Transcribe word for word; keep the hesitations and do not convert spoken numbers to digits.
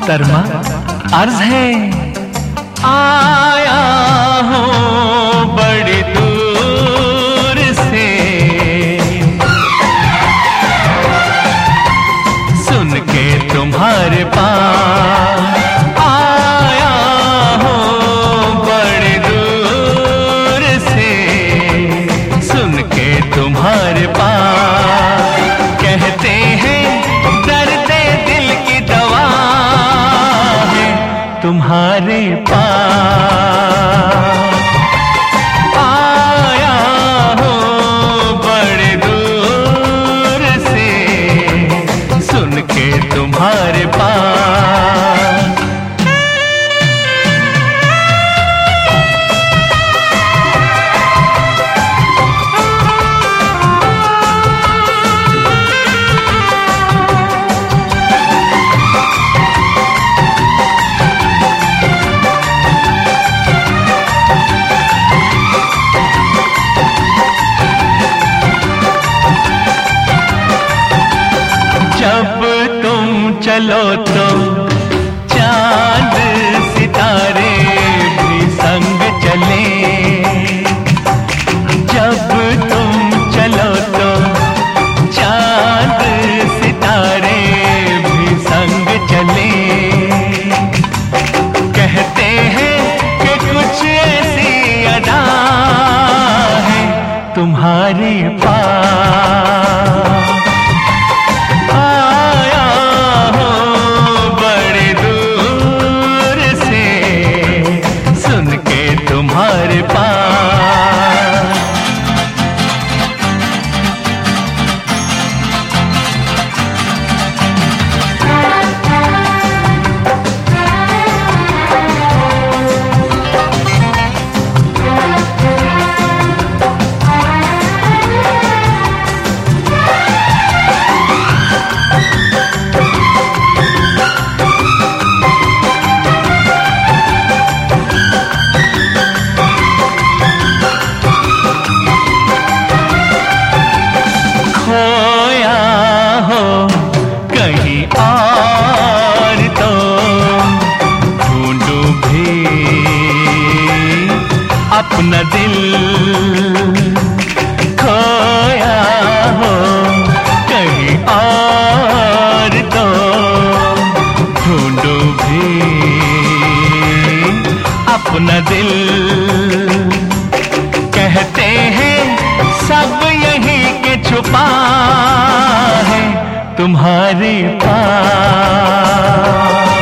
मोहतरमा अर्ज है, आया हूँ बड़ी दूर से, सुन के तुम्हारे पास आया हूँ बड़ी दूर से, सुन के तुम्हारे पास। कहते हैं दर्द दिल की दवा है तुम्हारे पास। आया हूँ बड़ी दूर से, सुन के तुम्हारे पास। जब तुम चलो तो चांद सितारे भी संग चले, जब तुम चलो तो चांद सितारे भी संग चले। कहते हैं कि कुछ ऐसी अदा है तुम्हारे पास। आया हूँ बड़ी दूर से, सुन के तुम्हारे पास। खोया हो कहीं और तो ढूंढूं भी अपना दिल। खोया हो कहीं और तो ढूंढूं भी अपना दिल। कहते हैं सब यही के छुपा है तुम्हारे पास।